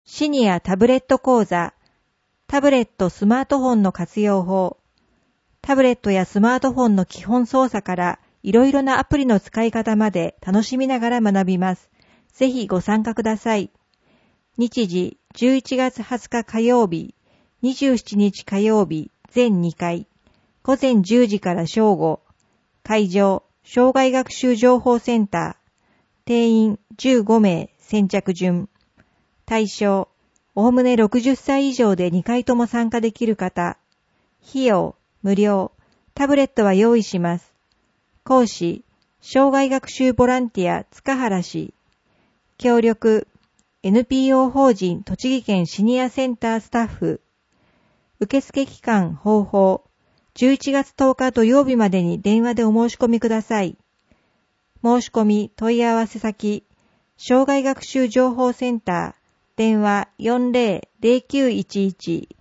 シニアタブレット講座、タブレットスマートフォンの活用法。タブレットやスマートフォンの基本操作からいろいろなアプリの使い方まで楽しみながら学びます。ぜひご参加ください。日時11月20日火曜日、27日火曜日全2回、午前10時から正午、会場、障害学習情報センター、定員15名先着順。対象、おおむね60歳以上で2回とも参加できる方。費用、無料。タブレットは用意します。講師、障害学習ボランティア塚原氏。協力、NPO 法人栃木県シニアセンタースタッフ。受付期間方法、11月10日土曜日までに電話でお申し込みください。申し込み問い合わせ先、障害学習情報センター、電話40-0911